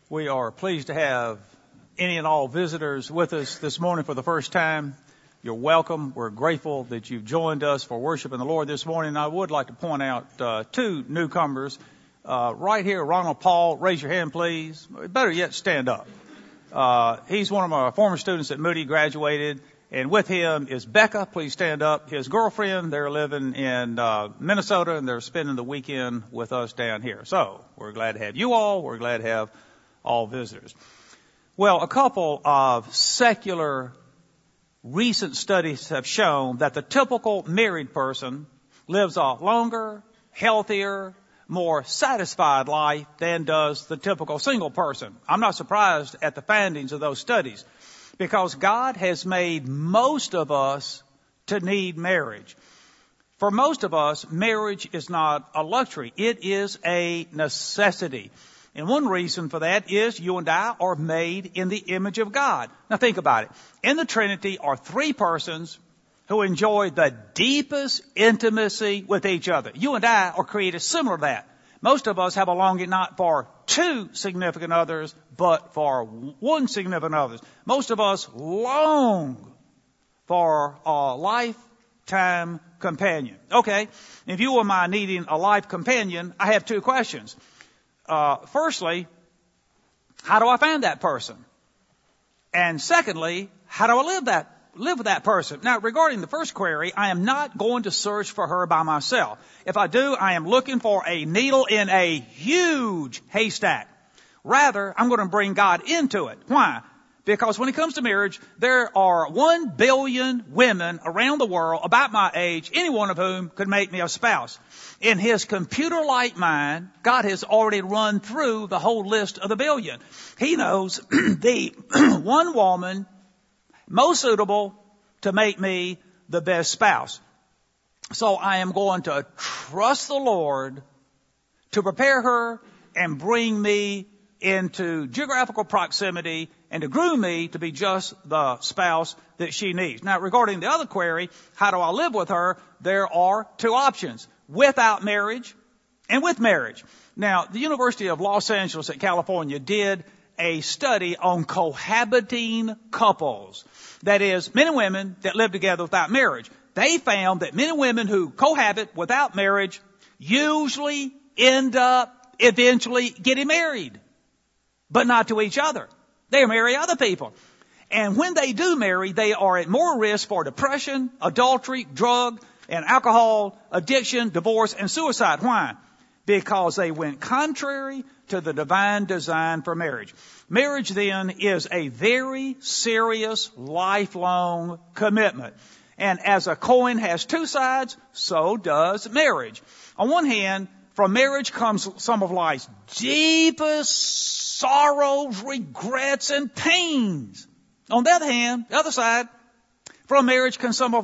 We are pleased to have any and all visitors with us this morning for the first time. You're welcome. We're grateful that you've joined us for worshiping the Lord this morning. I would like to point out two newcomers right here. Ronald Paul, raise your hand, please. Better yet, stand up. He's one of my former students at Moody, graduated. And with him is Becca. Please stand up. His girlfriend, they're living in Minnesota, and they're spending the weekend with us down here. So we're glad to have you all. We're glad to have all visitors. Well, a couple of secular recent studies have shown that the typical married person lives a longer, healthier, more satisfied life than does the typical single person. I'm not surprised at the findings of those studies, because God has made most of us to need marriage. For most of us, marriage is not a luxury. It is a necessity. And one reason for that is you and I are made in the image of God. Now think about it. In the Trinity are three persons who enjoy the deepest intimacy with each other. You and I are created similar to that. Most of us have a longing not for two significant others, but for one significant other. Most of us long for a lifetime companion. Okay, if you and I needing a life companion, I have two questions. Firstly, how do I find that person? And secondly, how do I live with that person? Now, regarding the first query, I am not going to search for her by myself. If I do, I am looking for a needle in a huge haystack. Rather, I'm going to bring God into it. Why? Because when it comes to marriage, there are 1 billion women around the world about my age, any one of whom could make me a spouse. In his computer-like mind, God has already run through the whole list of the billion. He knows the one woman most suitable to make me the best spouse. So I am going to trust the Lord to prepare her and bring me into geographical proximity and to groom me to be just the spouse that she needs. Now, regarding the other query, how do I live with her? There are two options: without marriage and with marriage. Now, the University of Los Angeles at California did a study on cohabiting couples. That is, men and women that live together without marriage. They found that men and women who cohabit without marriage usually end up eventually getting married, but not to each other. They marry other people. And when they do marry, they are at more risk for depression, adultery, drug and alcohol addiction, divorce, and suicide. Why? Because they went contrary to the divine design for marriage. Marriage, then, is a very serious, lifelong commitment. And as a coin has two sides, so does marriage. On one hand, from marriage comes some of life's deepest sorrows, regrets, and pains. On the other hand, the other side, from marriage come some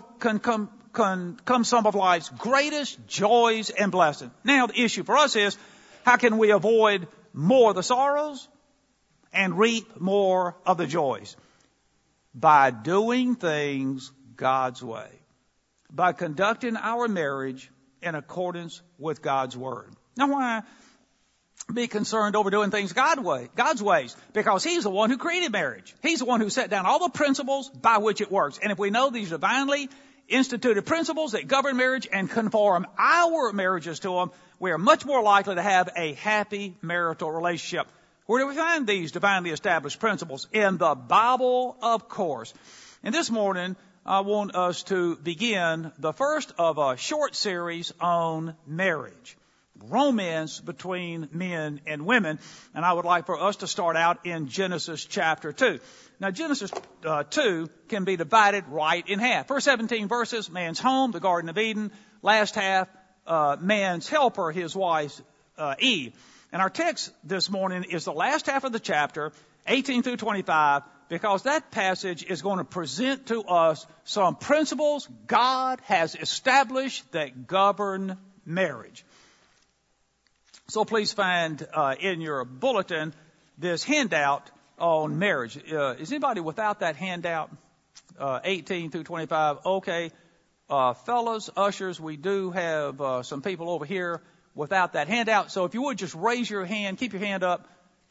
of life's greatest joys and blessings. Now, the issue for us is, how can we avoid more of the sorrows and reap more of the joys? By doing things God's way. By conducting our marriage in accordance with God's Word. Now, why be concerned over doing things God's ways? Because He's the one who created marriage. He's the one who set down all the principles by which it works. And if we know these divinely instituted principles that govern marriage and conform our marriages to them, we are much more likely to have a happy marital relationship. Where do we find these divinely established principles? In the Bible, of course. And this morning, I want us to begin the first of a short series on marriage, romance between men and women. And I would like for us to start out in Genesis chapter 2. Now, Genesis 2 can be divided right in half. First 17 verses, man's home, the Garden of Eden. Last half, man's helper, his wife, Eve. And our text this morning is the last half of the chapter, 18 through 25, because that passage is going to present to us some principles God has established that govern marriage. So please find in your bulletin this handout on marriage. Is anybody without that handout? 18 through 25. Okay. Fellas, ushers, we do have some people over here without that handout. So if you would just raise your hand, keep your hand up,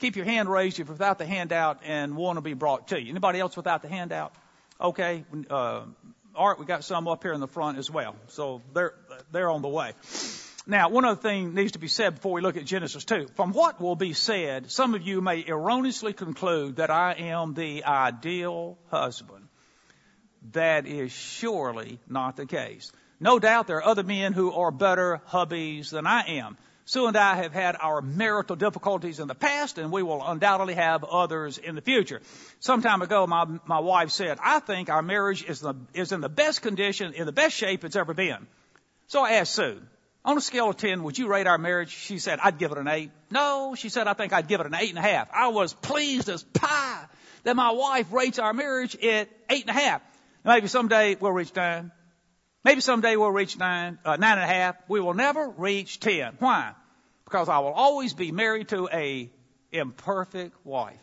keep your hand raised if you're without the handout and want to be brought to you. Anybody else without the handout? Okay. Art, we got some up here in the front as well. So they're on the way. Now, one other thing needs to be said before we look at Genesis 2. From what will be said, some of you may erroneously conclude that I am the ideal husband. That is surely not the case. No doubt there are other men who are better hubbies than I am. Sue and I have had our marital difficulties in the past, and we will undoubtedly have others in the future. Some time ago, my wife said, I think our marriage is in the best condition, in the best shape it's ever been. So I asked Sue, on a scale of 10, would you rate our marriage? She said, I'd give it an 8. No, she said, I think I'd give it an 8.5. I was pleased as pie that my wife rates our marriage at 8.5. Maybe someday we'll reach 9. Maybe someday we'll reach 9.5. We will never reach 10. Why? Because I will always be married to a imperfect wife.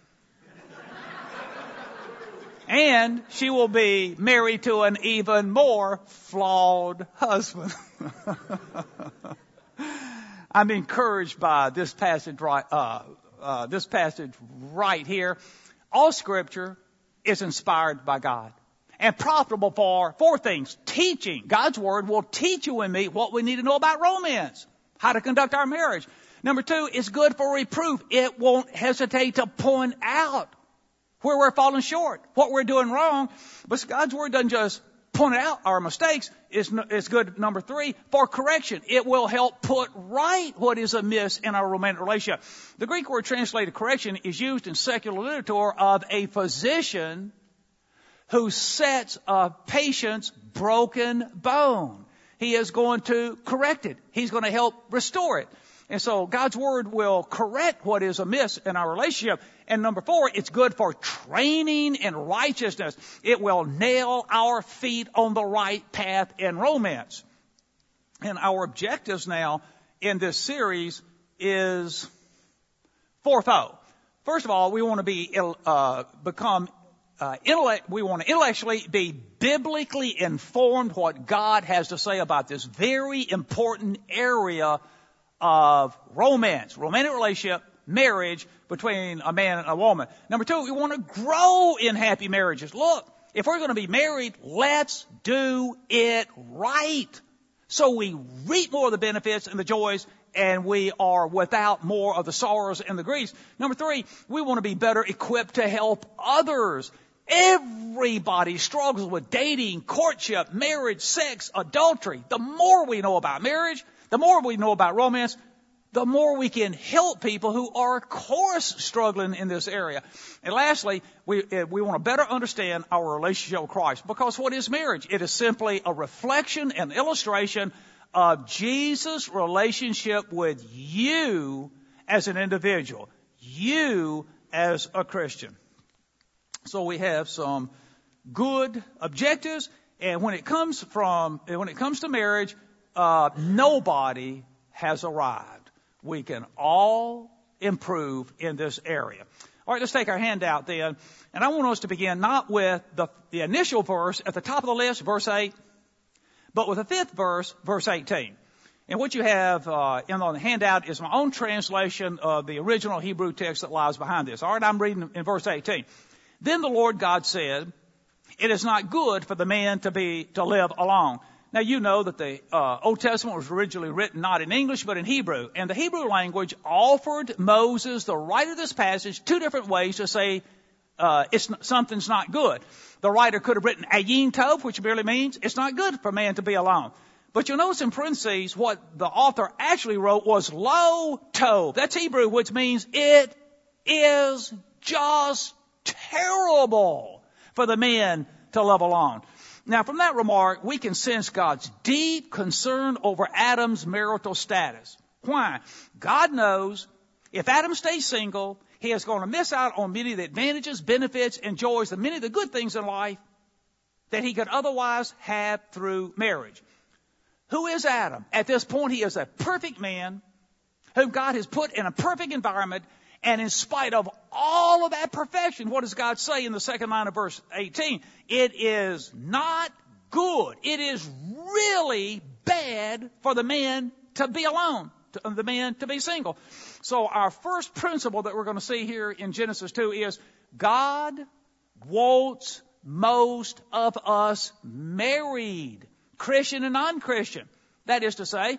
And she will be married to an even more flawed husband. I'm encouraged by this passage right here. All Scripture is inspired by God and profitable for 4 things. Teaching. God's Word will teach you and me what we need to know about romance, how to conduct our marriage. Number 2, it's good for reproof. It won't hesitate to point out where we're falling short, what we're doing wrong. But God's Word doesn't just point out our mistakes. It's good, number 3, for correction. It will help put right what is amiss in our romantic relationship. The Greek word translated correction is used in secular literature of a physician who sets a patient's broken bone. He is going to correct it. He's going to help restore it. And so God's Word will correct what is amiss in our relationship. And number 4, it's good for training in righteousness. It will nail our feet on the right path in romance. And our objectives now in this series is fourfold. First of all, we want to we want to intellectually be biblically informed what God has to say about this very important area of romance, romantic relationship, marriage between a man and a woman. Number 2, we want to grow in happy marriages. Look, if we're going to be married, let's do it right, so we reap more of the benefits and the joys, and we are without more of the sorrows and the griefs. Number 3, we want to be better equipped to help others. Everybody struggles with dating, courtship, marriage, sex, adultery. The more we know about marriage, the more we know about romance, the more we can help people who are, of course, struggling in this area. And lastly, we want to better understand our relationship with Christ. Because what is marriage? It is simply a reflection and illustration of Jesus' relationship with you as an individual, you as a Christian. So we have some good objectives, and when it comes to marriage, nobody has arrived. We can all improve in this area. All right, let's take our handout then. And I want us to begin not with the initial verse at the top of the list, verse 8, but with the 5th verse, verse 18. And what you have on the handout is my own translation of the original Hebrew text that lies behind this. All right, I'm reading in verse 18. Then the Lord God said, it is not good for the man to live alone. Now, you know that the Old Testament was originally written not in English, but in Hebrew. And the Hebrew language offered Moses, the writer of this passage, 2 different ways to say something's not good. The writer could have written ayin tov, which merely means it's not good for man to be alone. But you'll notice in parentheses what the author actually wrote was lo tov. That's Hebrew, which means it is just terrible for the men to live alone. Now, from that remark, we can sense God's deep concern over Adam's marital status. Why? God knows if Adam stays single, he is going to miss out on many of the advantages, benefits, and joys, and many of the good things in life that he could otherwise have through marriage. Who is Adam? At this point, he is a perfect man whom God has put in a perfect environment. And in spite of all of that perfection, what does God say in the second line of verse 18? It is not good. It is really bad for the man to be alone. the men to be single. So our first principle that we're going to see here in Genesis 2 is God wants most of us married, Christian and non-Christian. That is to say,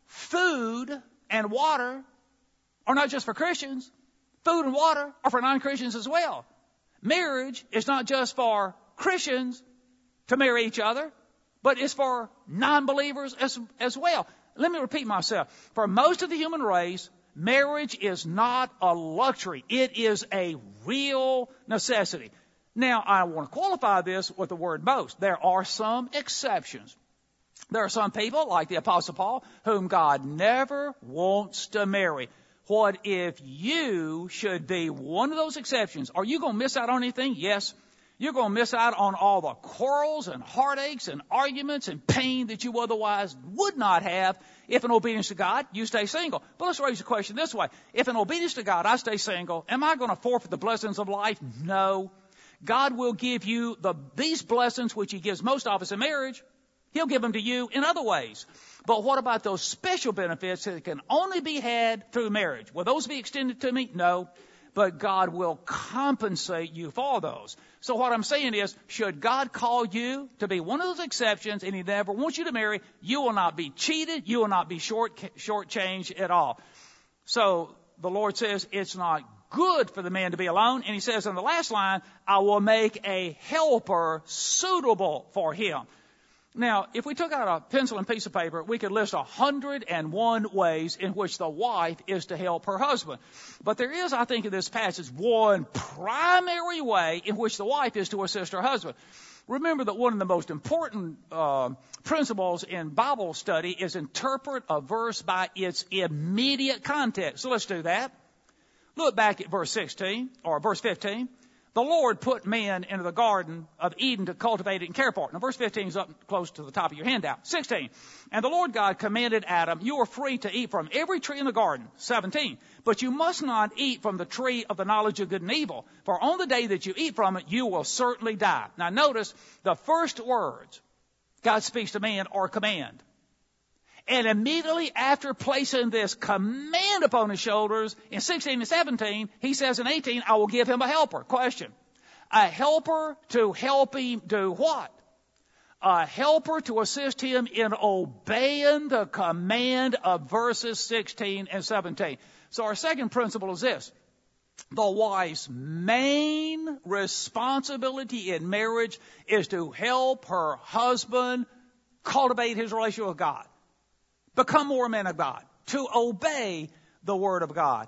food and water are not just for Christians. Food and water are for non-Christians as well. Marriage is not just for Christians to marry each other, but it's for non-believers as well. Let me repeat myself. For most of the human race, marriage is not a luxury. It is a real necessity. Now, I want to qualify this with the word most. There are some exceptions. There are some people, like the Apostle Paul, whom God never wants to marry. What if you should be one of those exceptions? Are you going to miss out on anything? Yes. You're going to miss out on all the quarrels and heartaches and arguments and pain that you otherwise would not have if in obedience to God you stay single. But let's raise the question this way. If in obedience to God I stay single, am I going to forfeit the blessings of life? No. God will give you these blessings which He gives most of us in marriage. He'll give them to you in other ways. But what about those special benefits that can only be had through marriage? Will those be extended to me? No. But God will compensate you for those. So what I'm saying is, should God call you to be one of those exceptions and He never wants you to marry, you will not be cheated. You will not be shortchanged at all. So the Lord says it's not good for the man to be alone. And He says in the last line, I will make a helper suitable for him. Now, if we took out a pencil and piece of paper, we could list 101 ways in which the wife is to help her husband. But there is, I think, in this passage, one primary way in which the wife is to assist her husband. Remember that one of the most important principles in Bible study is interpret a verse by its immediate context. So let's do that. Look back at verse 16 or verse 15. The Lord put man into the Garden of Eden to cultivate it and care for it. Now, verse 15 is up close to the top of your handout. 16. And the Lord God commanded Adam, you are free to eat from every tree in the garden. 17. But you must not eat from the tree of the knowledge of good and evil. For on the day that you eat from it, you will certainly die. Now, notice the first words God speaks to man are command. And immediately after placing this command upon his shoulders, in 16 and 17, he says in 18, I will give him a helper. Question. A helper to help him do what? A helper to assist him in obeying the command of verses 16 and 17. So our second principle is this. The wife's main responsibility in marriage is to help her husband cultivate his relationship with God. Become more a man of God, to obey the Word of God.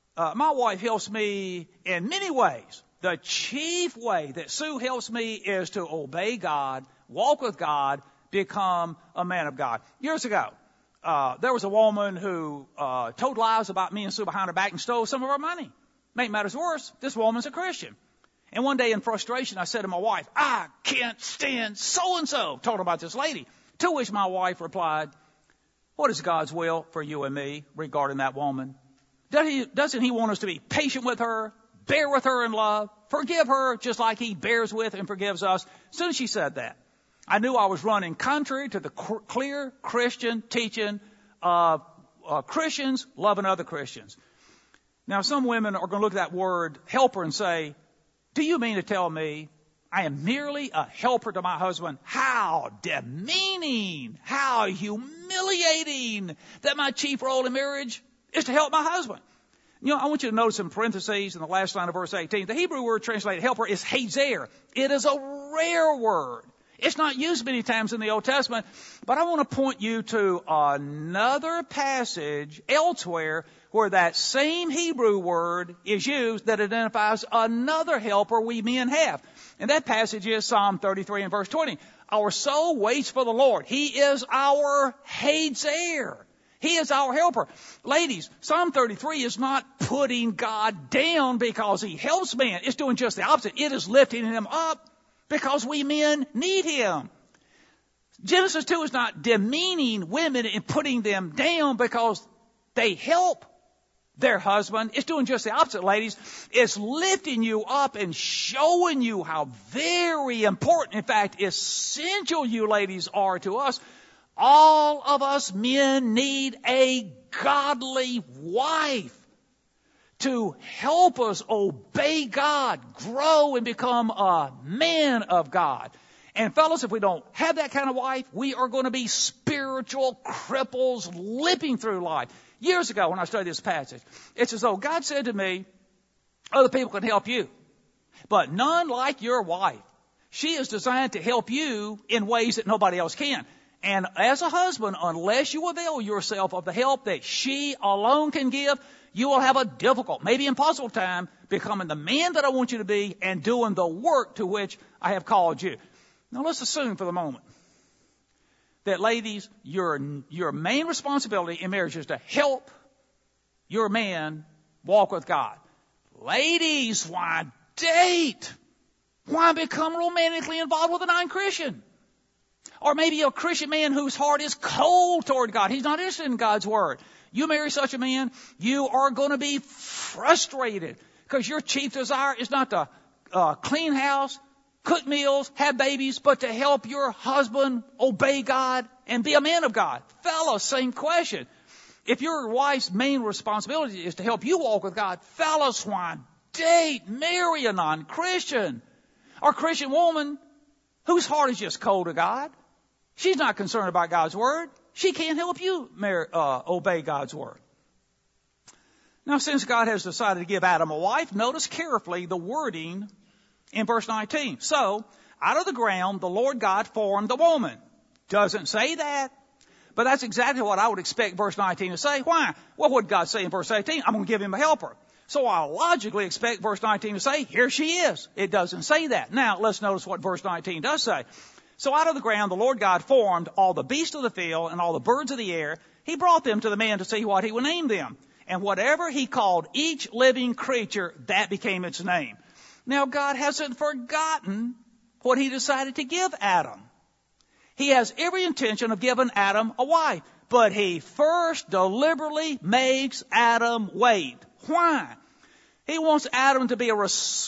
My wife helps me in many ways. The chief way that Sue helps me is to obey God, walk with God, become a man of God. Years ago, there was a woman who told lies about me and Sue behind her back and stole some of our money. Make matters worse, this woman's a Christian. And one day in frustration, I said to my wife, I can't stand so-and-so. Told her about this lady. To which my wife replied, what is God's will for you and me regarding that woman? Doesn't He want us to be patient with her, bear with her in love, forgive her just like He bears with and forgives us? As soon as she said that, I knew I was running contrary to the clear Christian teaching of Christians loving other Christians. Now, some women are going to look at that word helper and say, do you mean to tell me I am merely a helper to my husband? How demeaning, how humiliating that my chief role in marriage is to help my husband. You know, I want you to notice in parentheses in the last line of verse 18, the Hebrew word translated helper is hazer. It is a rare word. It's not used many times in the Old Testament, but I want to point you to another passage elsewhere where that same Hebrew word is used that identifies another helper we men have. And that passage is Psalm 33 and verse 20. Our soul waits for the Lord. He is our hazer. He is our helper. Ladies, Psalm 33 is not putting God down because He helps man. It's doing just the opposite. It is lifting Him up because we men need Him. Genesis 2 is not demeaning women and putting them down because they help their husband. It's doing just the opposite, ladies. It's lifting you up and showing you how very important, in fact, essential you ladies are to us. All of us men need a godly wife to help us obey God, grow and become a man of God. And fellas, if we don't have that kind of wife, we are going to be spiritual cripples limping through life. Years ago when I studied this passage, it's as though God said to me, other people can help you, but none like your wife. She is designed to help you in ways that nobody else can. And as a husband, unless you avail yourself of the help that she alone can give, you will have a difficult, maybe impossible time becoming the man that I want you to be and doing the work to which I have called you. Now let's assume for the moment that, ladies, your main responsibility in marriage is to help your man walk with God. Ladies, why date? Why become romantically involved with a non-Christian? Or maybe a Christian man whose heart is cold toward God. He's not interested in God's word. You marry such a man, you are going to be frustrated because your chief desire is not to clean house, cook meals, have babies, but to help your husband obey God and be a man of God. Fellas, same question. If your wife's main responsibility is to help you walk with God, fellas, why date, marry a non-Christian or Christian woman whose heart is just cold to God? She's not concerned about God's word. She can't help you obey God's word. Now, since God has decided to give Adam a wife, notice carefully the wording in verse 19. So, out of the ground, the Lord God formed the woman. Doesn't say that. But that's exactly what I would expect verse 19 to say. Why? Well, what did God say in verse 18? I'm going to give him a helper. So I logically expect verse 19 to say, here she is. It doesn't say that. Now, let's notice what verse 19 does say. So out of the ground, the Lord God formed all the beasts of the field and all the birds of the air. He brought them to the man to see what he would name them. And whatever he called each living creature, that became its name. Now, God hasn't forgotten what he decided to give Adam. He has every intention of giving Adam a wife. But he first deliberately makes Adam wait. Why? He wants Adam to be a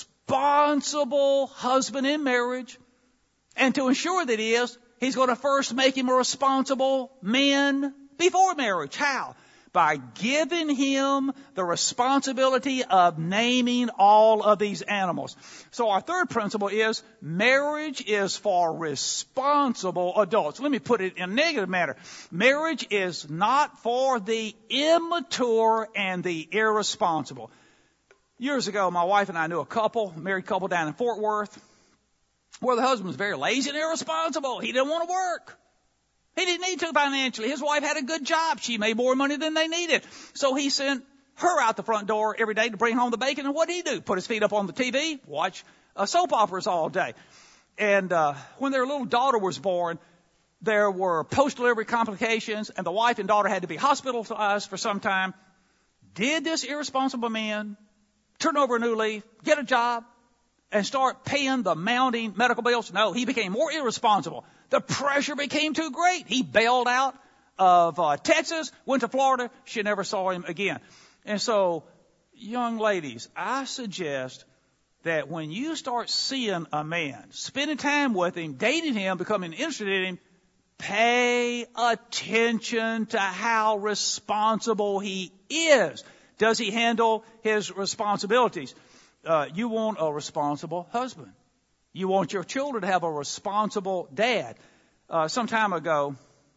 responsible husband in marriage. And to ensure that he is, he's going to first make him a responsible man before marriage. How? By giving him the responsibility of naming all of these animals. So our third principle is marriage is for responsible adults. Let me put it in a negative manner. Marriage is not for the immature and the irresponsible. Years ago, my wife and I knew a married couple down in Fort Worth, where the husband was very lazy and irresponsible. He didn't want to work. He didn't need to financially. His wife had a good job. She made more money than they needed. So he sent her out the front door every day to bring home the bacon. And what did he do? Put his feet up on the TV, watch soap operas all day. And when their little daughter was born, there were post-delivery complications, and the wife and daughter had to be hospitalized for some time. Did this irresponsible man turn over a new leaf, get a job, and start paying the mounting medical bills? No, he became more irresponsible. The pressure became too great. He bailed out of Texas, went to Florida. She never saw him again. And so, young ladies, I suggest that when you start seeing a man, spending time with him, dating him, becoming interested in him, pay attention to how responsible he is. Does he handle his responsibilities? You want a responsible husband. You want your children to have a responsible dad. Some time ago,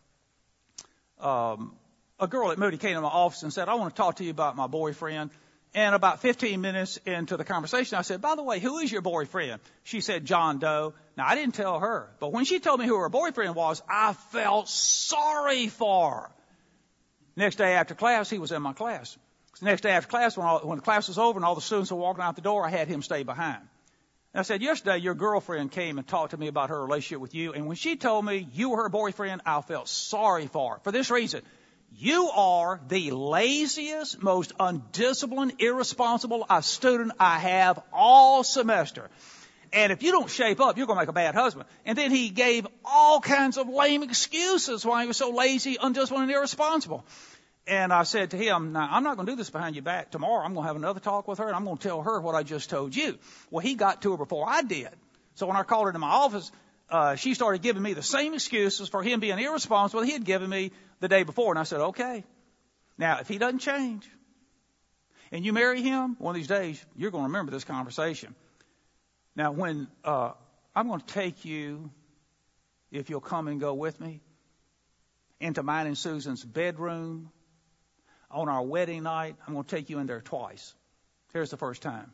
a girl at Moody came to my office and said, I want to talk to you about my boyfriend. And about 15 minutes into the conversation, I said, by the way, who is your boyfriend? She said, John Doe. Now, I didn't tell her. But when she told me who her boyfriend was, I felt sorry for her. Next day after class, he was in my class. The next day after class, when the class was over and all the students were walking out the door, I had him stay behind. And I said, yesterday your girlfriend came and talked to me about her relationship with you. And when she told me you were her boyfriend, I felt sorry for her. For this reason, you are the laziest, most undisciplined, irresponsible student I have all semester. And if you don't shape up, you're going to make a bad husband. And then he gave all kinds of lame excuses why he was so lazy, undisciplined, and irresponsible. And I said to him, now, I'm not going to do this behind your back. Tomorrow I'm going to have another talk with her, and I'm going to tell her what I just told you. Well, he got to her before I did. So when I called her to my office, she started giving me the same excuses for him being irresponsible he had given me the day before. And I said, okay, now if he doesn't change and you marry him, one of these days, you're going to remember this conversation. Now, when I'm going to take you, if you'll come and go with me, into mine and Susan's bedroom on our wedding night. I'm going to take you in there twice. Here's the first time.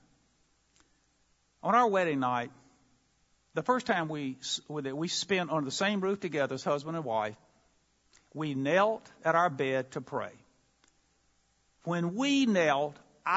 On our wedding night, the first time we spent under the same roof together as husband and wife, we knelt at our bed to pray. When we knelt,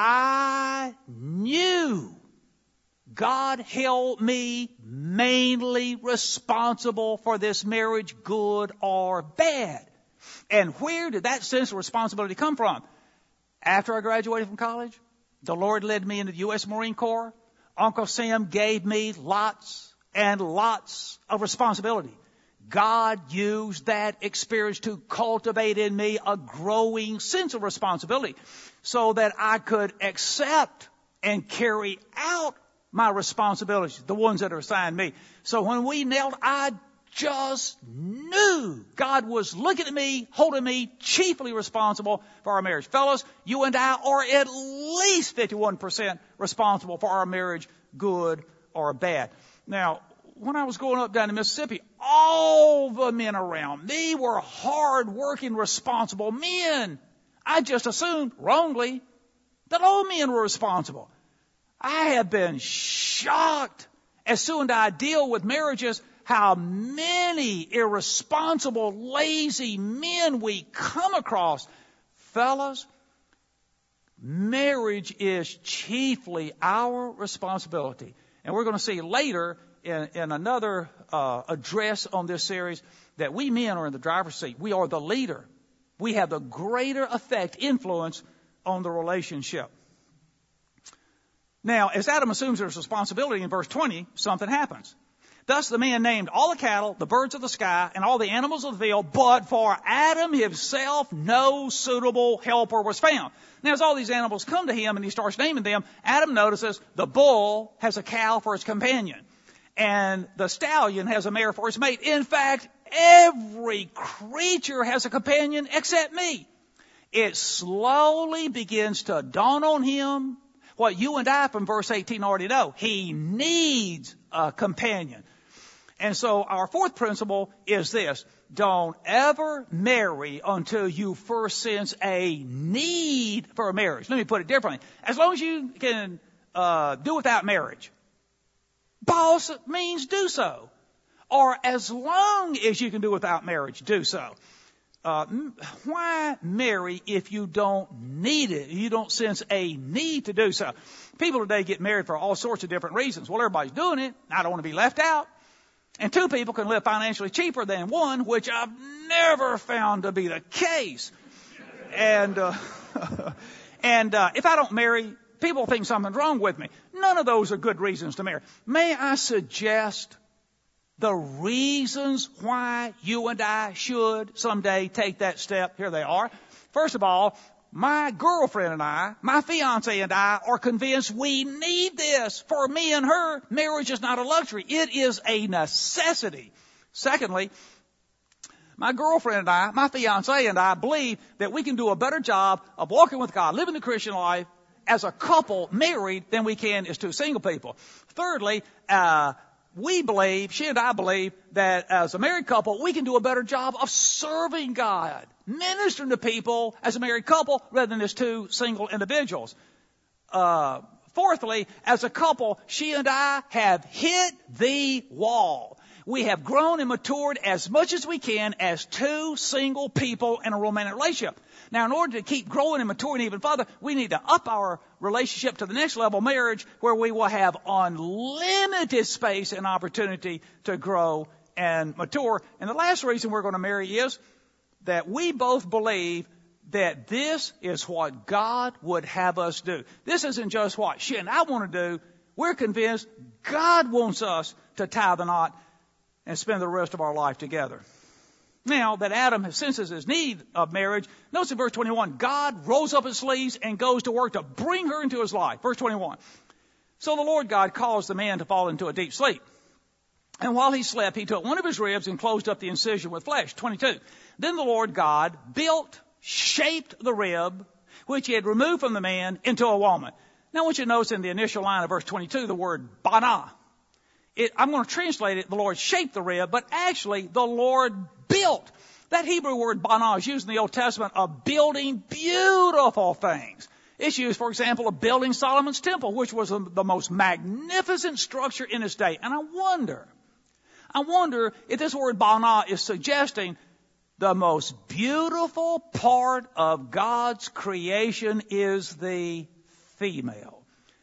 I knew God held me mainly responsible for this marriage, good or bad. And where did that sense of responsibility come from? After I graduated from college, the Lord led me into the U.S. Marine Corps. Uncle Sam gave me lots and lots of responsibility. God used that experience to cultivate in me a growing sense of responsibility so that I could accept and carry out my responsibilities, the ones that are assigned me. So when we knelt, I just knew God was looking at me, holding me chiefly responsible for our marriage. Fellas, you and I are at least 51% responsible for our marriage, good or bad. Now, when I was growing up down in Mississippi, all the men around me were hard-working, responsible men. I just assumed, wrongly, that all men were responsible. I have been shocked as soon as I deal with marriages how many irresponsible, lazy men we come across. Fellas, marriage is chiefly our responsibility. And we're going to see later in another address on this series that we men are in the driver's seat. We are the leader. We have the greater effect, influence on the relationship. Now, as Adam assumes his responsibility in verse 20, something happens. Thus the man named all the cattle, the birds of the sky, and all the animals of the field, but for Adam himself no suitable helper was found. Now, as all these animals come to him and he starts naming them, Adam notices the bull has a cow for his companion, and the stallion has a mare for his mate. In fact, every creature has a companion except me. It slowly begins to dawn on him what you and I from verse 18 already know. He needs a companion. And so our fourth principle is this. Don't ever marry until you first sense a need for a marriage. Let me put it differently. As long as you can do without marriage, Paul means do so. Or as long as you can do without marriage, do so. Why marry if you don't need it? You don't sense a need to do so. People today get married for all sorts of different reasons. Well, everybody's doing it. I don't want to be left out. And two people can live financially cheaper than one, which I've never found to be the case. And if I don't marry, people think something's wrong with me. None of those are good reasons to marry. May I suggest the reasons why you and I should someday take that step? Here they are. First of all, my girlfriend and I, my fiance and I, are convinced we need this. For me and her, marriage is not a luxury. It is a necessity. Secondly, my girlfriend and I, my fiance and I, believe that we can do a better job of walking with God, living the Christian life as a couple married than we can as two single people. Thirdly, we believe, she and I believe, that as a married couple, we can do a better job of serving God, ministering to people as a married couple rather than as two single individuals. Fourthly, as a couple, she and I have hit the wall. We have grown and matured as much as we can as two single people in a romantic relationship. Now, in order to keep growing and maturing even further, we need to up our relationship to the next level, marriage, where we will have unlimited space and opportunity to grow and mature. And the last reason we're going to marry is that we both believe that this is what God would have us do. This isn't just what she and I want to do. We're convinced God wants us to tie the knot and spend the rest of our life together. Now that Adam senses his need of marriage, notice in verse 21, God rolls up his sleeves and goes to work to bring her into his life. Verse 21. So the Lord God caused the man to fall into a deep sleep. And while he slept, he took one of his ribs and closed up the incision with flesh. 22. Then the Lord God shaped the rib, which he had removed from the man, into a woman. Now I want you to notice in the initial line of verse 22, the word banah. I'm going to translate it, the Lord shaped the rib, but actually the Lord built. That Hebrew word banah is used in the Old Testament of building beautiful things. It's used, for example, of building Solomon's temple, which was the most magnificent structure in its day. And I wonder if this word banah is suggesting the most beautiful part of God's creation is the female.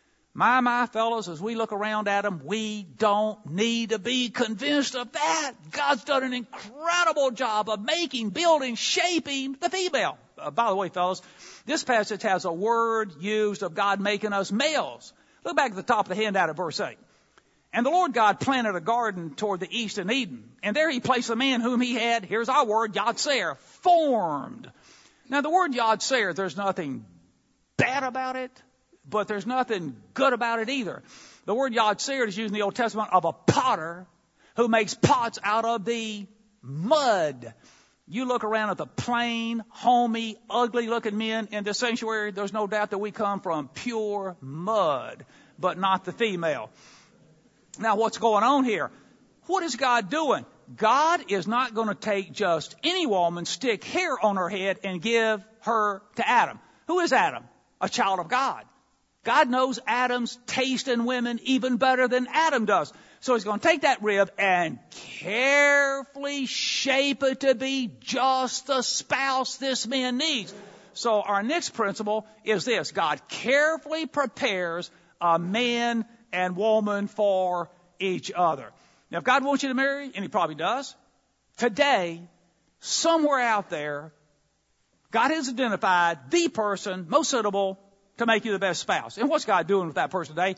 My, fellas, as we look around at them, we don't need to be convinced of that. God's done an incredible job of making, building, shaping the female. By the way, fellas, this passage has a word used of God making us males. Look back at the top of the handout at verse 8. And the Lord God planted a garden toward the east in Eden. And there he placed the man whom he had, here's our word, Yotzer, formed. Now the word Yotzer, there's nothing bad about it, but there's nothing good about it either. The word Yotzer is used in the Old Testament of a potter who makes pots out of the mud. You look around at the plain, homey, ugly-looking men in the sanctuary, there's no doubt that we come from pure mud, but not the female. Now, what's going on here? What is God doing? God is not going to take just any woman, stick hair on her head, and give her to Adam. Who is Adam? A child of God. God knows Adam's taste in women even better than Adam does. So he's going to take that rib and carefully shape it to be just the spouse this man needs. So our next principle is this. God carefully prepares a man and woman for each other. Now, if God wants you to marry, and he probably does, today, somewhere out there, God has identified the person most suitable to make you the best spouse. And what's God doing with that person today?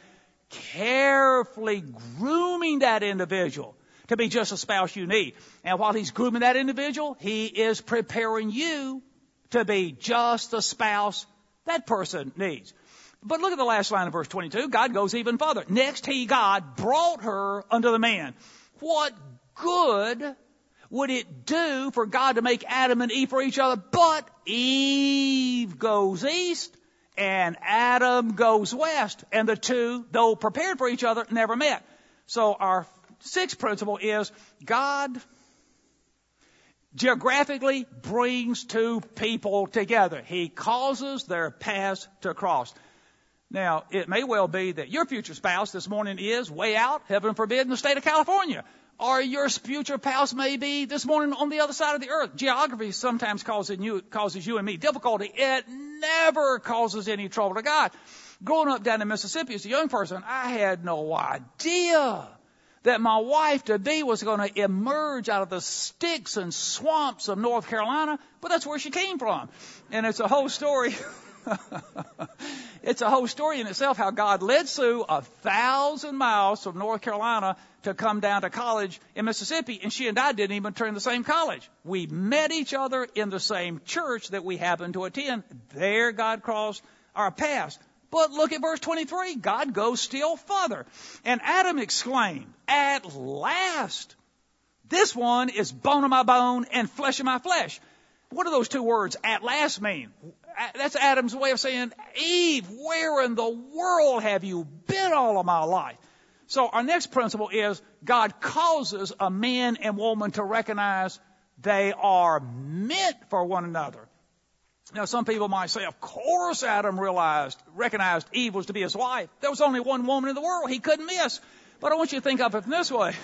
Carefully grooming that individual to be just a spouse you need. And while he's grooming that individual, he is preparing you to be just the spouse that person needs. But look at the last line of verse 22. God goes even further. Next, God brought her unto the man. What good would it do for God to make Adam and Eve for each other? But Eve goes east and Adam goes west. And the two, though prepared for each other, never met. So our sixth principle is God geographically brings two people together. He causes their paths to cross. Now, it may well be that your future spouse this morning is way out, heaven forbid, in the state of California. Or your future spouse may be this morning on the other side of the earth. Geography sometimes causes you and me difficulty. It never causes any trouble to God. Growing up down in Mississippi as a young person, I had no idea that my wife-to-be was going to emerge out of the sticks and swamps of North Carolina, but that's where she came from. And it's a whole story. It's a whole story in itself how God led Sue 1,000 miles from North Carolina to come down to college in Mississippi, and she and I didn't even attend the same college. We met each other in the same church that we happened to attend. There God crossed our paths. But look at verse 23. God goes still further. And Adam exclaimed, "At last, this one is bone of my bone and flesh of my flesh." What do those two words, "at last," mean? That's Adam's way of saying, Eve, where in the world have you been all of my life? So our next principle is God causes a man and woman to recognize they are meant for one another. Now, some people might say, of course Adam recognized Eve was to be his wife. There was only one woman in the world he couldn't miss. But I want you to think of it from this way.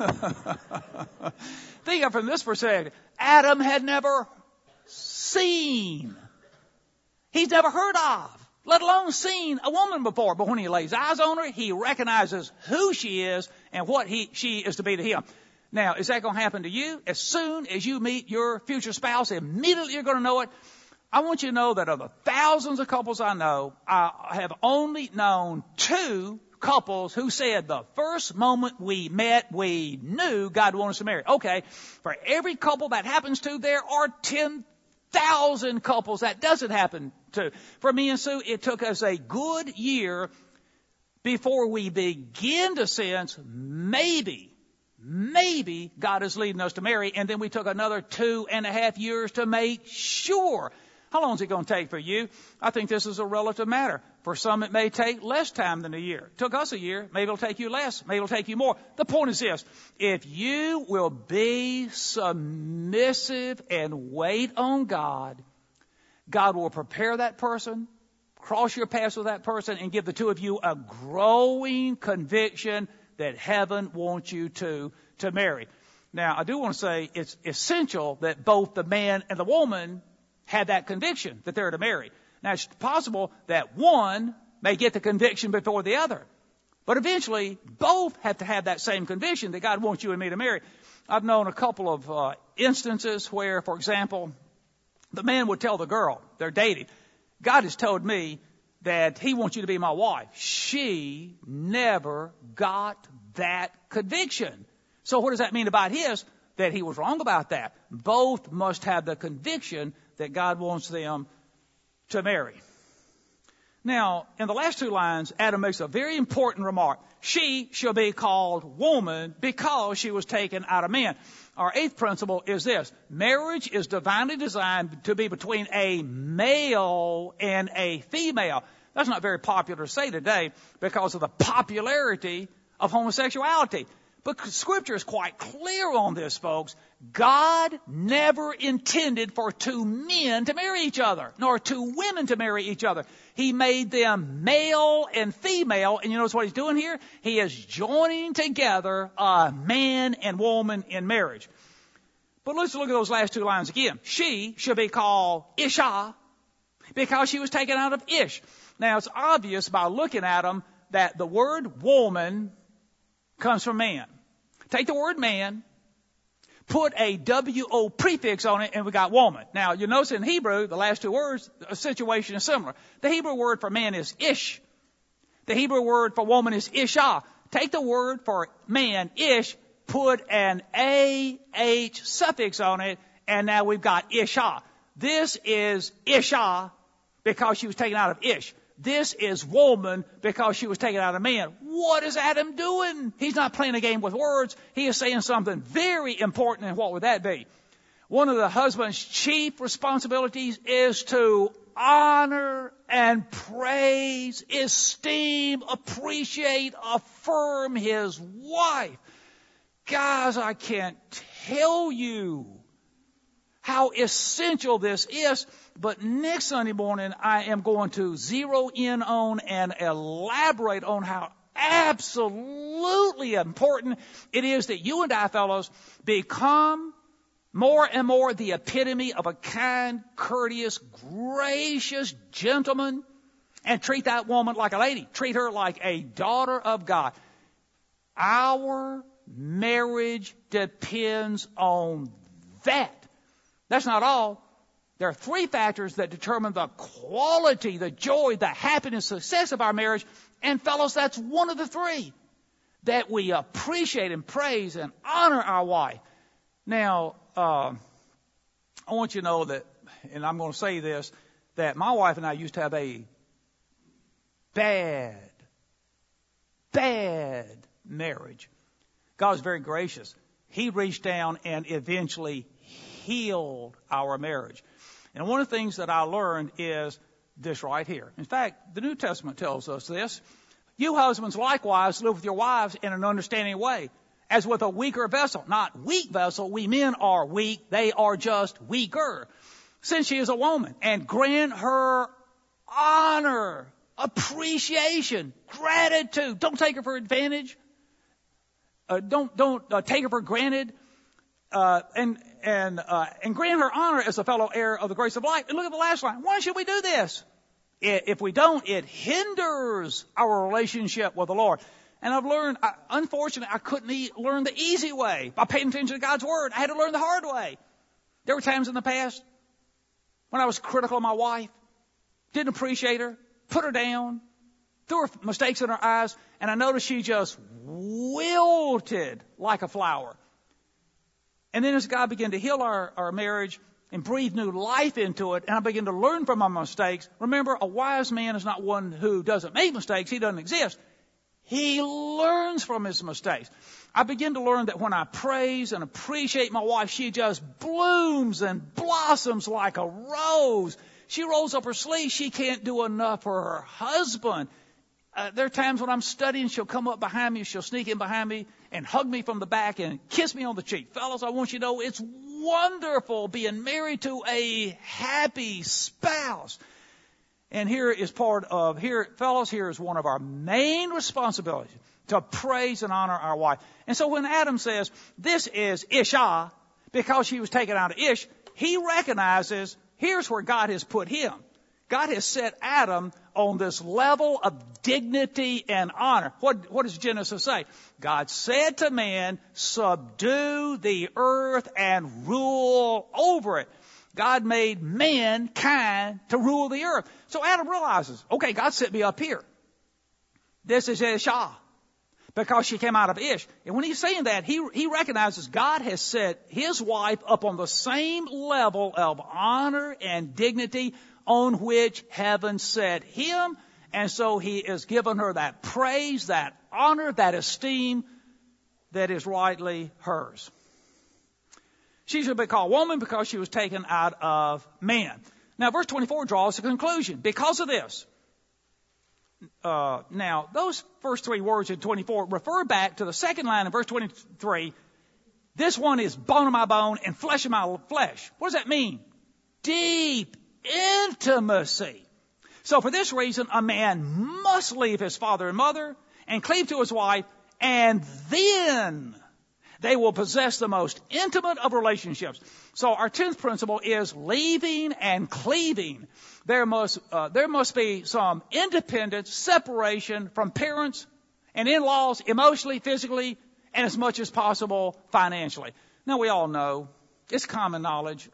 Think of it from this perspective. Adam had never seen. He's never heard of, let alone seen a woman before. But when he lays eyes on her, he recognizes who she is and what she is to be to him. Now, is that going to happen to you? As soon as you meet your future spouse, immediately you're going to know it. I want you to know that of the thousands of couples I know, I have only known 2 couples who said the first moment we met, we knew God wanted us to marry. Okay, for every couple that happens to, there are 10,000 couples that doesn't happen to. For me and Sue, it took us a good year before we begin to sense maybe maybe God is leading us to marry. And then we took another 2.5 years to make sure. How long is it going to take for you? I think this is a relative matter. For some, it may take less time than a year. It took us a year. Maybe it'll take you less. Maybe it'll take you more. The point is this. If you will be submissive and wait on God, God will prepare that person, cross your paths with that person, and give the two of you a growing conviction that heaven wants you to marry. Now, I do want to say it's essential that both the man and the woman have that conviction that they're to marry. Now, it's possible that one may get the conviction before the other. But eventually, both have to have that same conviction that God wants you and me to marry. I've known a couple of instances where, for example, the man would tell the girl, they're dating, God has told me that he wants you to be my wife. She never got that conviction. So what does that mean about his? That he was wrong about that. Both must have the conviction that God wants them to marry. Now, in the last two lines, Adam makes a very important remark. She shall be called woman because she was taken out of man. Our eighth principle is this. Marriage is divinely designed to be between a male and a female. That's not very popular to say today because of the popularity of homosexuality. But Scripture is quite clear on this, folks. God never intended for two men to marry each other, nor two women to marry each other. He made them male and female, and you notice what he's doing here? He is joining together a man and woman in marriage. But let's look at those last two lines again. She should be called Isha because she was taken out of Ish. Now, it's obvious by looking at them that the word woman comes from man. Take the word man, put a W-O prefix on it, and we got woman. Now, you notice in Hebrew, the last two words, the situation is similar. The Hebrew word for man is ish. The Hebrew word for woman is isha. Take the word for man, ish, put an A-H suffix on it, and now we've got isha. This is isha because she was taken out of ish. This is woman because she was taken out of man. What is Adam doing? He's not playing a game with words. He is saying something very important, and what would that be? One of the husband's chief responsibilities is to honor and praise, esteem, appreciate, affirm his wife. Guys, I can't tell you how essential this is, but next Sunday morning I am going to zero in on and elaborate on how absolutely important it is that you and I, fellows, become more and more the epitome of a kind, courteous, gracious gentleman, and treat that woman like a lady. Treat her like a daughter of God. Our marriage depends on that. That's not all. There are three factors that determine the quality, the joy, the happiness, success of our marriage. And fellows, that's one of the three. That we appreciate and praise and honor our wife. Now, I want you to know that, and I'm going to say this, that my wife and I used to have a bad marriage. God was very gracious. He reached down and eventually healed our marriage. And one of the things that I learned is this right here. In fact, the New Testament tells us this. You husbands likewise live with your wives in an understanding way, as with a weaker vessel. Not weak vessel. We men are weak. They are just weaker. Since she is a woman. And grant her honor, appreciation, gratitude. Don't take her for advantage. Don't take her for granted. And grant her honor as a fellow heir of the grace of life. And look at the last line. Why should we do this? If we don't, it hinders our relationship with the Lord. And I've learned, unfortunately, I couldn't learn the easy way by paying attention to God's Word. I had to learn the hard way. There were times in the past when I was critical of my wife, didn't appreciate her, put her down, threw her mistakes in her eyes, and I noticed she just wilted like a flower. And then as God began to heal our marriage and breathe new life into it, and I began to learn from my mistakes, remember, a wise man is not one who doesn't make mistakes. He doesn't exist. He learns from his mistakes. I begin to learn that when I praise and appreciate my wife, she just blooms and blossoms like a rose. She rolls up her sleeves. She can't do enough for her husband. There are times when I'm studying, she'll come up behind me, she'll sneak in behind me and hug me from the back and kiss me on the cheek. Fellas, I want you to know it's wonderful being married to a happy spouse. And here is fellas, here is one of our main responsibilities, to praise and honor our wife. And so when Adam says, this is Isha, because she was taken out of Ish, he recognizes here's where God has put him. God has set Adam on this level of dignity and honor. What does Genesis say? God said to man, subdue the earth and rule over it. God made mankind to rule the earth. So Adam realizes, okay, God set me up here. This is Isha, because she came out of Ish. And when he's saying that, he recognizes God has set his wife up on the same level of honor and dignity on which heaven set him. And so he has given her that praise, that honor, that esteem that is rightly hers. She should be called woman because she was taken out of man. Now, verse 24 draws a conclusion. Because of this. Now, those first three words in 24 refer back to the second line in verse 23. This one is bone of my bone and flesh of my flesh. What does that mean? Deep intimacy. So for this reason, a man must leave his father and mother and cleave to his wife, and then they will possess the most intimate of relationships. So our 10th principle is leaving and cleaving. There must be some independent separation from parents and in-laws emotionally, physically, and as much as possible financially. Now we all know, it's common knowledge,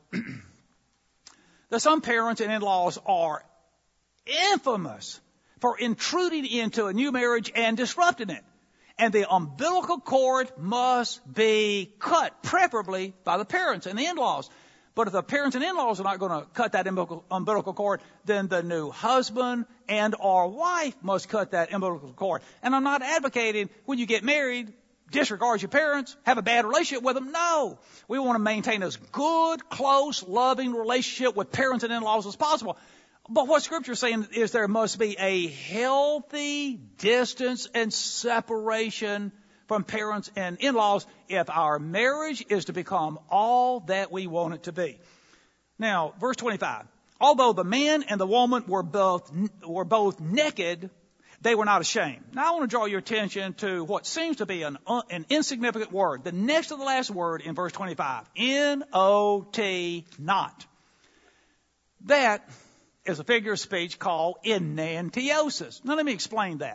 that some parents and in-laws are infamous for intruding into a new marriage and disrupting it. And the umbilical cord must be cut, preferably by the parents and the in-laws. But if the parents and in-laws are not going to cut that umbilical cord, then the new husband and or wife must cut that umbilical cord. And I'm not advocating when you get married, disregard your parents, have a bad relationship with them. No. We want to maintain as good, close, loving relationship with parents and in-laws as possible. But what Scripture is saying is there must be a healthy distance and separation from parents and in-laws if our marriage is to become all that we want it to be. Now, verse 25. Although the man and the woman were both naked, they were not ashamed. Now, I want to draw your attention to what seems to be an insignificant word. The next to the last word in verse 25. N-O-T, not. That is a figure of speech called enantiosis. Now, let me explain that.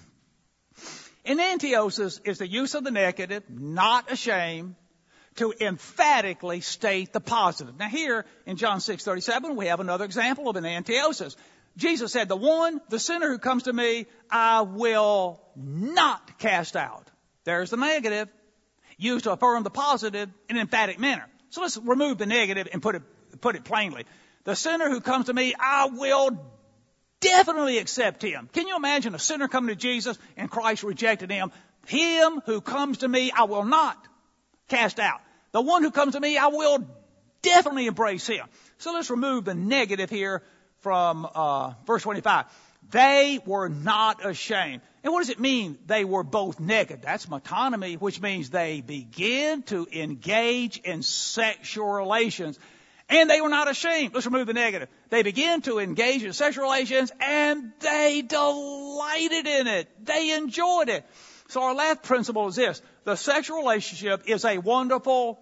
Enantiosis is the use of the negative, not ashamed, to emphatically state the positive. Now, here in John 6:37, we have another example of enantiosis. Jesus said, the sinner who comes to me, I will not cast out. There's the negative, used to affirm the positive in an emphatic manner. So let's remove the negative and put it plainly. The sinner who comes to me, I will definitely accept him. Can you imagine a sinner coming to Jesus and Christ rejected him? Him who comes to me, I will not cast out. The one who comes to me, I will definitely embrace him. So let's remove the negative here from verse 25. They were not ashamed. And what does it mean? They were both naked. That's metonymy, which means they began to engage in sexual relations. And they were not ashamed. Let's remove the negative. They began to engage in sexual relations and they delighted in it. They enjoyed it. So our last principle is this. The sexual relationship is a wonderful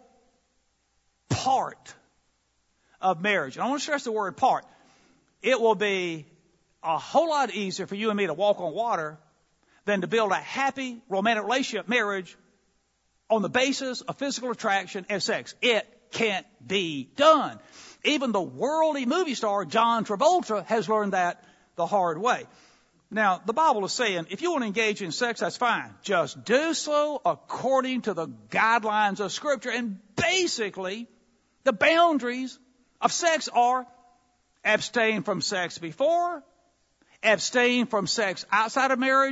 part of marriage. And I want to stress the word part. It will be a whole lot easier for you and me to walk on water than to build a happy romantic relationship marriage on the basis of physical attraction and sex. It can't be done. Even the worldly movie star John Travolta has learned that the hard way. Now, the Bible is saying if you want to engage in sex, that's fine. Just do so according to the guidelines of Scripture. And basically, the boundaries of sex are abstain from sex before, abstain from sex outside of marriage,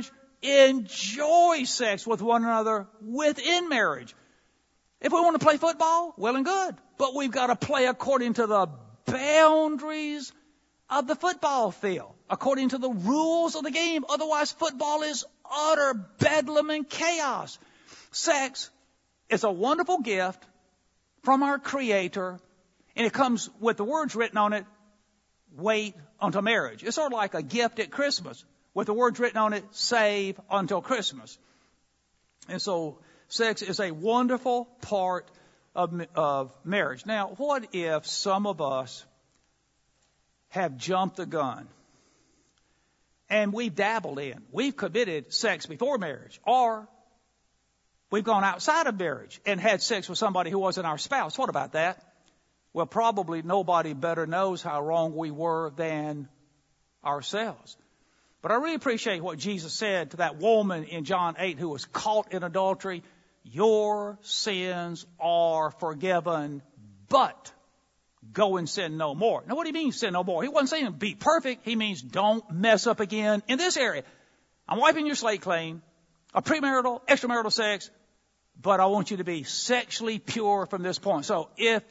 enjoy sex with one another within marriage. If we want to play football, well and good. But we've got to play according to the boundaries of the football field, according to the rules of the game. Otherwise, football is utter bedlam and chaos. Sex is a wonderful gift from our Creator, and it comes with the words written on it, wait until marriage. It's sort of like a gift at Christmas with the words written on it, save until Christmas. And so sex is a wonderful part of marriage. Now, what if some of us have jumped the gun and we've dabbled in, we've committed sex before marriage, or we've gone outside of marriage and had sex with somebody who wasn't our spouse? What about that? Well, probably nobody better knows how wrong we were than ourselves. But I really appreciate what Jesus said to that woman in John 8 who was caught in adultery. Your sins are forgiven, but go and sin no more. Now, what do you mean sin no more? He wasn't saying be perfect. He means don't mess up again in this area. I'm wiping your slate clean of premarital, extramarital sex, but I want you to be sexually pure from this point. So if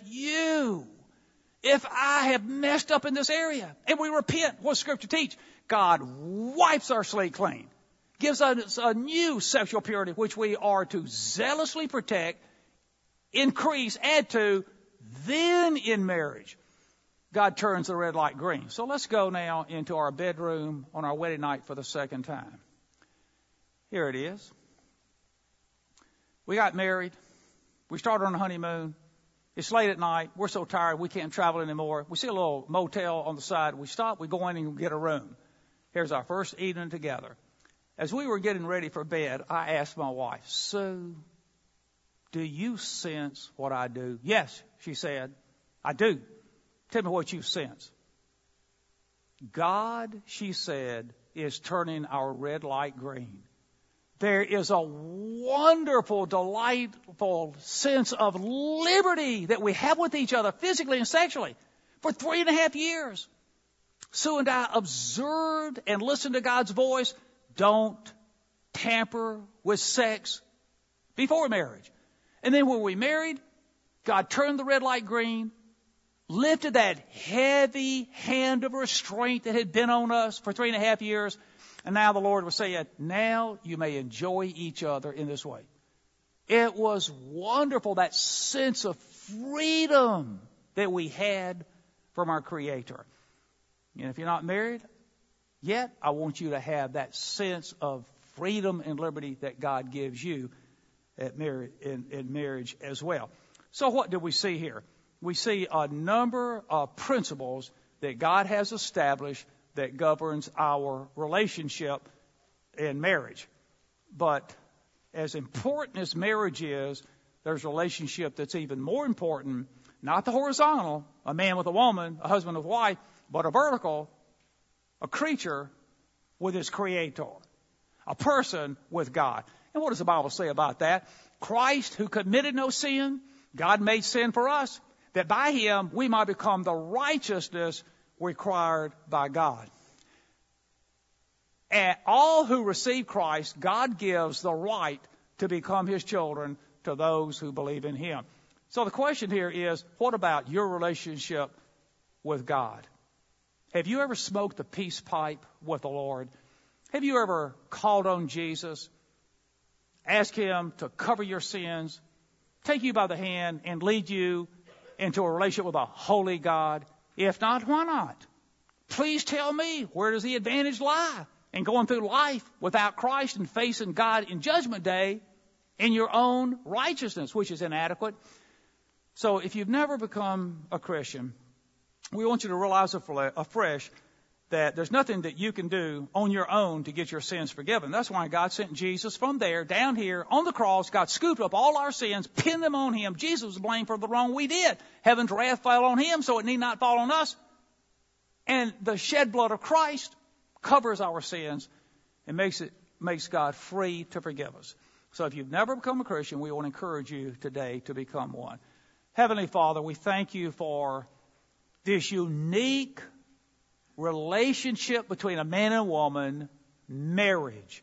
I have messed up in this area and we repent, what Scripture teach, God wipes our slate clean, gives us a new sexual purity, which we are to zealously protect, increase, add to. Then in marriage, God turns the red light green. So let's go now into our bedroom on our wedding night for the second time. Here it is. We got married. We started on a honeymoon. It's late at night. We're so tired we can't travel anymore. We see a little motel on the side. We stop. We go in and get a room. Here's our first evening together. As we were getting ready for bed, I asked my wife, Sue, do you sense what I do? Yes, she said, I do. Tell me what you sense. God, she said, is turning our red light green. There is a wonderful, delightful sense of liberty that we have with each other physically and sexually. For 3.5 years, Sue and I observed and listened to God's voice. Don't tamper with sex before marriage. And then when we married, God turned the red light green, lifted that heavy hand of restraint that had been on us for 3.5 years. And now the Lord was saying, now you may enjoy each other in this way. It was wonderful, that sense of freedom that we had from our Creator. And if you're not married yet, I want you to have that sense of freedom and liberty that God gives you at in marriage as well. So what do we see here? We see a number of principles that God has established that governs our relationship in marriage. But as important as marriage is, there's a relationship that's even more important, not the horizontal, a man with a woman, a husband with a wife, but a vertical, a creature with his Creator, a person with God. And what does the Bible say about that? Christ, who committed no sin, God made sin for us, that by Him we might become the righteousness required by God. And all who receive Christ, God gives the right to become His children to those who believe in Him. So the question here is, what about your relationship with God? Have you ever smoked the peace pipe with the Lord? Have you ever called on Jesus, asked Him to cover your sins, take you by the hand, and lead you into a relationship with a holy God? If not, why not? Please tell me, where does the advantage lie in going through life without Christ and facing God in Judgment Day in your own righteousness, which is inadequate? So if you've never become a Christian, we want you to realize afresh that there's nothing that you can do on your own to get your sins forgiven. That's why God sent Jesus from there down here on the cross. God scooped up all our sins, pinned them on Him. Jesus was blamed for the wrong we did. Heaven's wrath fell on Him, so it need not fall on us. And the shed blood of Christ covers our sins and makes God free to forgive us. So if you've never become a Christian, we want to encourage you today to become one. Heavenly Father, we thank You for this unique relationship between a man and a woman, marriage.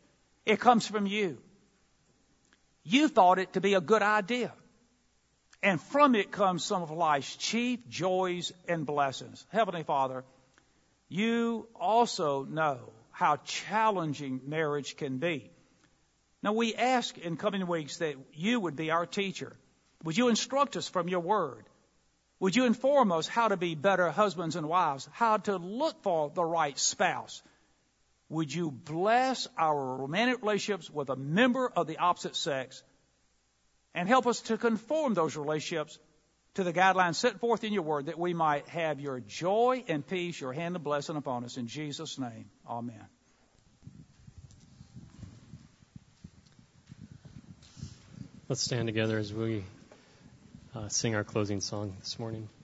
It comes from you. You thought it to be a good idea. And from it comes some of life's chief joys and blessings. Heavenly Father, you also know how challenging marriage can be. Now we ask in coming weeks that you would be our teacher. Would you instruct us from your word? Would you inform us how to be better husbands and wives, how to look for the right spouse? Would you bless our romantic relationships with a member of the opposite sex and help us to conform those relationships to the guidelines set forth in your word, that we might have your joy and peace, your hand of blessing upon us. In Jesus' name, amen. Let's stand together as we sing our closing song this morning.